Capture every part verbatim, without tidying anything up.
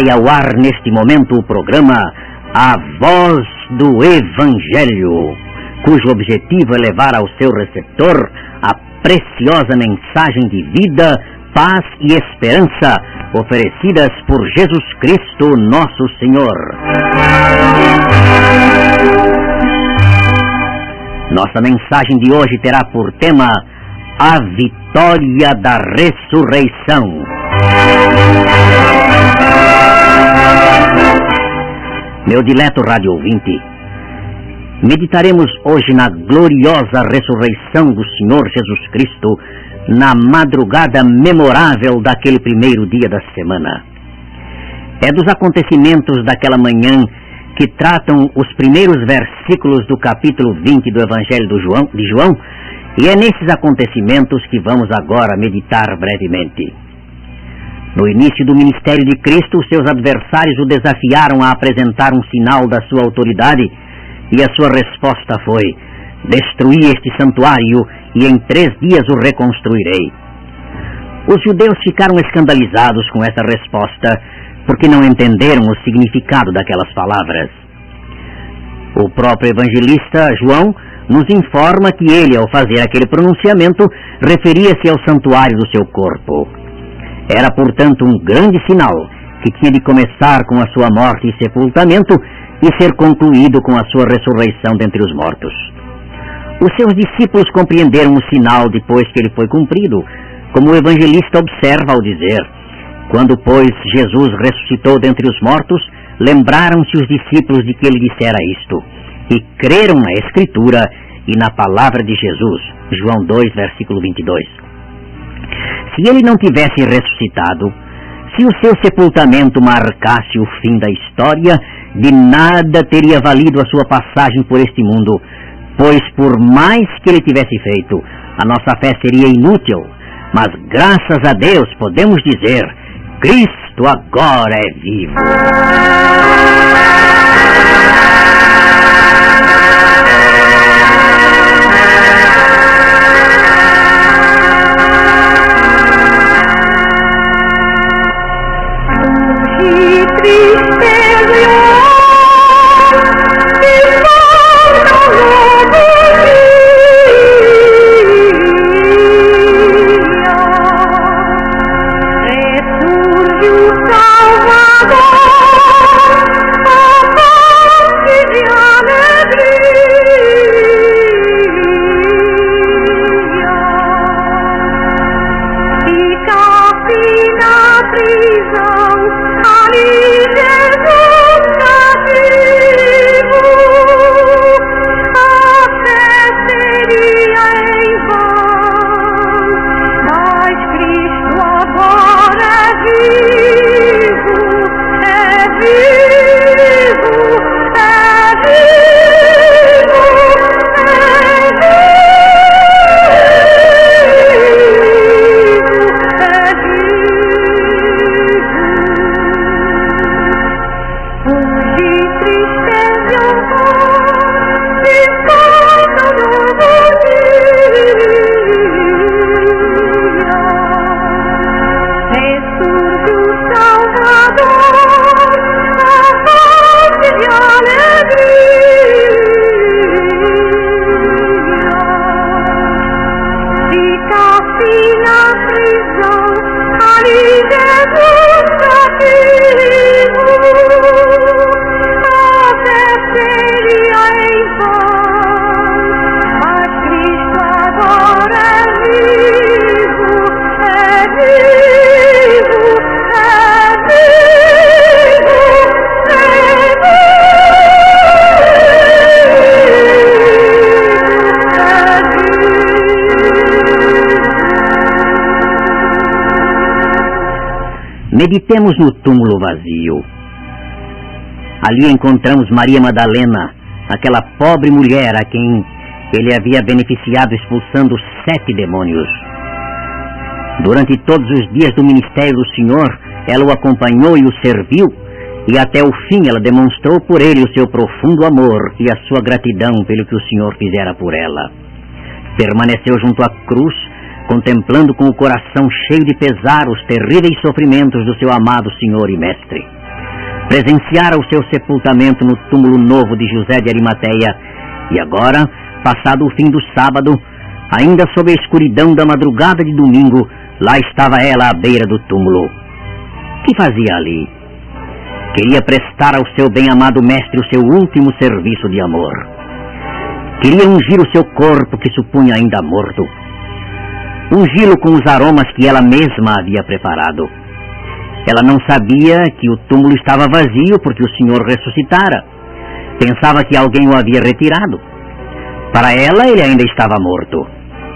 Vai ao ar neste momento o programa A Voz do Evangelho, cujo objetivo é levar ao seu receptor a preciosa mensagem de vida, paz e esperança oferecidas por Jesus Cristo, nosso Senhor. Nossa mensagem de hoje terá por tema a vitória da ressurreição. Meu dileto rádio ouvinte, meditaremos hoje na gloriosa ressurreição do Senhor Jesus Cristo na madrugada memorável daquele primeiro dia da semana. É dos acontecimentos daquela manhã que tratam os primeiros versículos do capítulo vinte do Evangelho do João, de João, e é nesses acontecimentos que vamos agora meditar brevemente. No início do ministério de Cristo, seus adversários o desafiaram a apresentar um sinal da sua autoridade, e a sua resposta foi: destruí este santuário e em três dias o reconstruirei. Os judeus ficaram escandalizados com essa resposta, porque não entenderam o significado daquelas palavras. O próprio evangelista João nos informa que ele, ao fazer aquele pronunciamento, referia-se ao santuário do seu corpo. Era, portanto, um grande sinal que tinha de começar com a sua morte e sepultamento e ser concluído com a sua ressurreição dentre os mortos. Os seus discípulos compreenderam o sinal depois que ele foi cumprido, como o evangelista observa ao dizer: quando, pois, Jesus ressuscitou dentre os mortos, lembraram-se os discípulos de que ele dissera isto, e creram na Escritura e na palavra de Jesus. João dois, versículo vinte e dois. Se ele não tivesse ressuscitado, se o seu sepultamento marcasse o fim da história, de nada teria valido a sua passagem por este mundo, pois por mais que ele tivesse feito, a nossa fé seria inútil. Mas graças a Deus podemos dizer: Cristo agora é vivo. Meditemos no túmulo vazio. Ali encontramos Maria Madalena, aquela pobre mulher a quem ele havia beneficiado expulsando sete demônios. Durante todos os dias do ministério do Senhor, ela o acompanhou e o serviu, e até o fim ela demonstrou por ele o seu profundo amor e a sua gratidão pelo que o Senhor fizera por ela. Permaneceu junto à cruz, contemplando com o coração cheio de pesar os terríveis sofrimentos do seu amado Senhor e Mestre. presenciara o seu sepultamento no túmulo novo de José de Arimateia, e agora, passado o fim do sábado, ainda sob a escuridão da madrugada de domingo, lá estava ela à beira do túmulo. Que fazia ali? Queria prestar ao seu bem-amado mestre o seu último serviço de amor. Queria ungir o seu corpo que supunha ainda morto. Ungi-lo com os aromas que ela mesma havia preparado. Ela não sabia que o túmulo estava vazio porque o Senhor ressuscitara. Pensava que alguém o havia retirado. Para ela, ele ainda estava morto.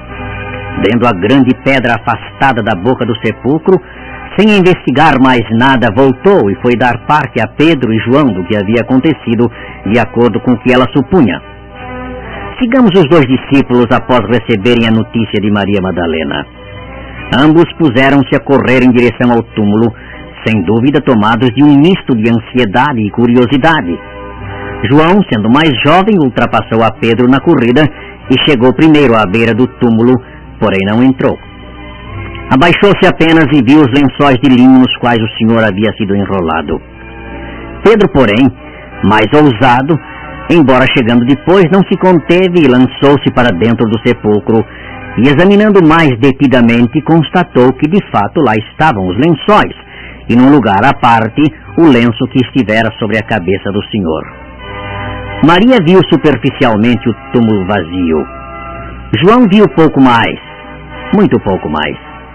Vendo a grande pedra afastada da boca do sepulcro, sem investigar mais nada, voltou e foi dar parte a Pedro e João do que havia acontecido, de acordo com o que ela supunha. Sigamos os dois discípulos após receberem a notícia de Maria Madalena. Ambos puseram-se a correr em direção ao túmulo, sem dúvida tomados de um misto de ansiedade e curiosidade. João, sendo mais jovem, ultrapassou a Pedro na corrida e chegou primeiro à beira do túmulo, porém não entrou. Abaixou-se apenas e viu os lençóis de linho nos quais o Senhor havia sido enrolado. Pedro, porém, mais ousado, embora chegando depois, não se conteve e lançou-se para dentro do sepulcro, e examinando mais detidamente, constatou que de fato lá estavam os lençóis, e num lugar à parte, o lenço que estivera sobre a cabeça do Senhor. Maria viu superficialmente o túmulo vazio. João viu pouco mais, muito pouco mais.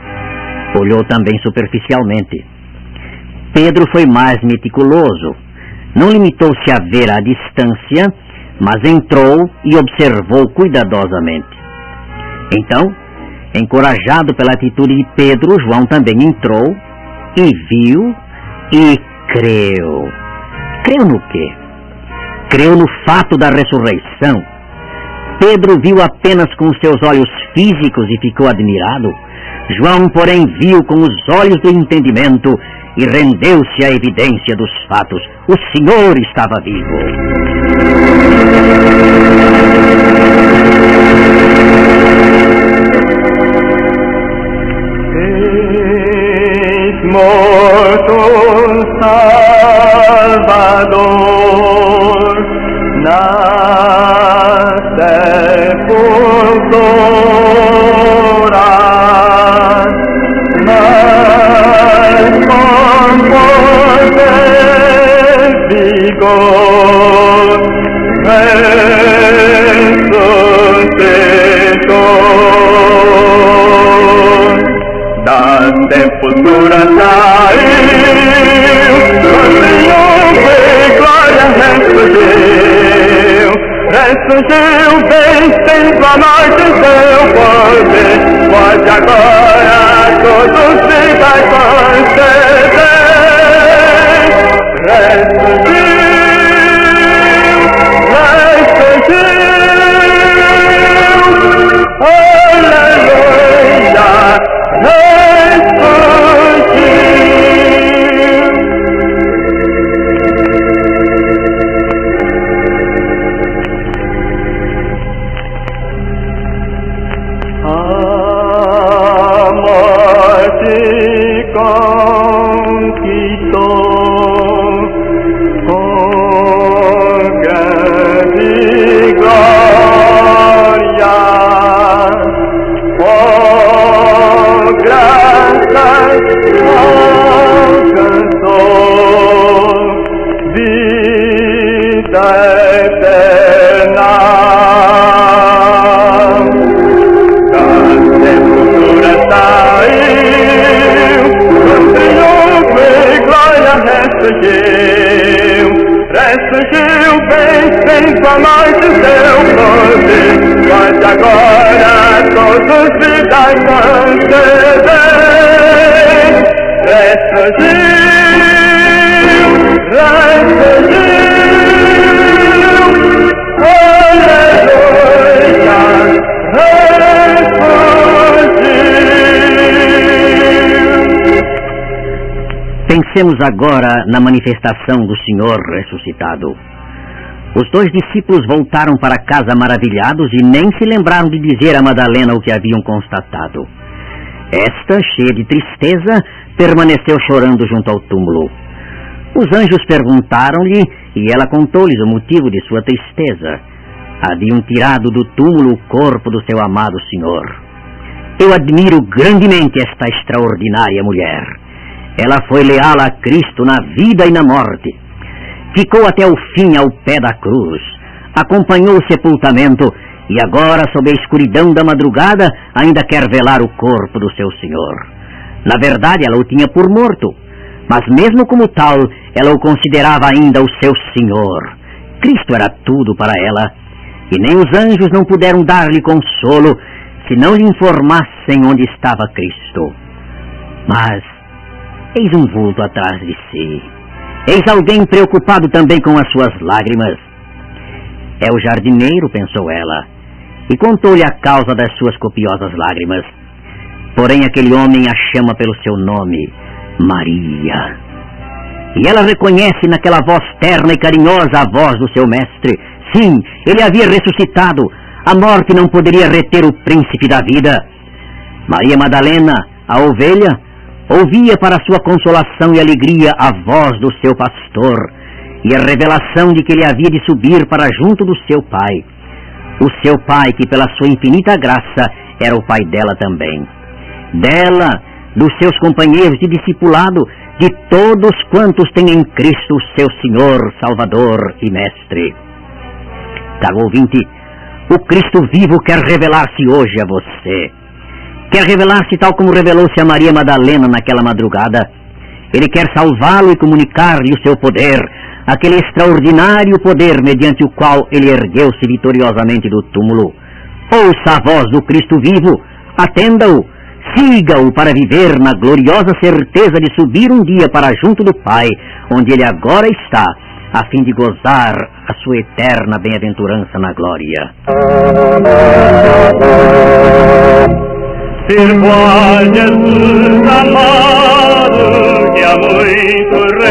Olhou também superficialmente. Pedro foi mais meticuloso. Não limitou-se a ver à distância, mas entrou e observou cuidadosamente. Então, encorajado pela atitude de Pedro, João também entrou e viu e creu. Creu no quê? Creu no fato da ressurreição. Pedro viu apenas com os seus olhos físicos e ficou admirado. João, porém, viu com os olhos do entendimento e rendeu-se à evidência dos fatos. O Senhor estava vivo. Eis morto Salvador na sepultura, mas com poder vigor ressuscitou. Da sepultura saiu, com triunfo e glória ressurgiu. Ressurgiu, vencendo a morte, seu poder, pode agora todos se vai conceder. Ressurgiu, ressurgiu, aleluia, ressurgiu. A morte conquistou com grande glória, por graças alcançou vida eterna. Ressurgiu, ressurgiu, vencendo a morte, seu poder, pode agora todos vida conceder. Ressurgiu, ressurgiu, aleluia, ressurgiu. Pensemos agora na manifestação do Senhor ressuscitado. Os dois discípulos voltaram para casa maravilhados e nem se lembraram de dizer a Madalena o que haviam constatado. Esta, cheia de tristeza, permaneceu chorando junto ao túmulo. Os anjos perguntaram-lhe e ela contou-lhes o motivo de sua tristeza. Haviam tirado do túmulo o corpo do seu amado Senhor. Eu admiro grandemente esta extraordinária mulher. Ela foi leal a Cristo na vida e na morte. Ficou até o fim ao pé da cruz. Acompanhou o sepultamento e agora, sob a escuridão da madrugada, ainda quer velar o corpo do seu Senhor. Na verdade, ela o tinha por morto, mas mesmo como tal, ela o considerava ainda o seu Senhor. Cristo era tudo para ela, e nem os anjos não puderam dar-lhe consolo, se não lhe informassem onde estava Cristo. Mas eis um vulto atrás de si. Eis alguém preocupado também com as suas lágrimas. É o jardineiro, pensou ela, e contou-lhe a causa das suas copiosas lágrimas. Porém aquele homem a chama pelo seu nome, Maria. E ela reconhece naquela voz terna e carinhosa a voz do seu mestre. Sim, ele havia ressuscitado. A morte não poderia reter o príncipe da vida. Maria Madalena, a ovelha, ouvia para sua consolação e alegria a voz do seu pastor e a revelação de que ele havia de subir para junto do seu pai. O seu pai, que pela sua infinita graça era o pai dela também. Dela, dos seus companheiros de discipulado, de todos quantos têm em Cristo o seu Senhor, Salvador e Mestre. Caro ouvinte, o Cristo vivo quer revelar-se hoje a você. Quer revelar-se tal como revelou-se a Maria Madalena naquela madrugada. Ele quer salvá-lo e comunicar-lhe o seu poder, aquele extraordinário poder mediante o qual ele ergueu-se vitoriosamente do túmulo. Ouça a voz do Cristo vivo, atenda-o, siga-o para viver na gloriosa certeza de subir um dia para junto do Pai, onde ele agora está, a fim de gozar a sua eterna bem-aventurança na glória. Sirva Jesus amado, que a muito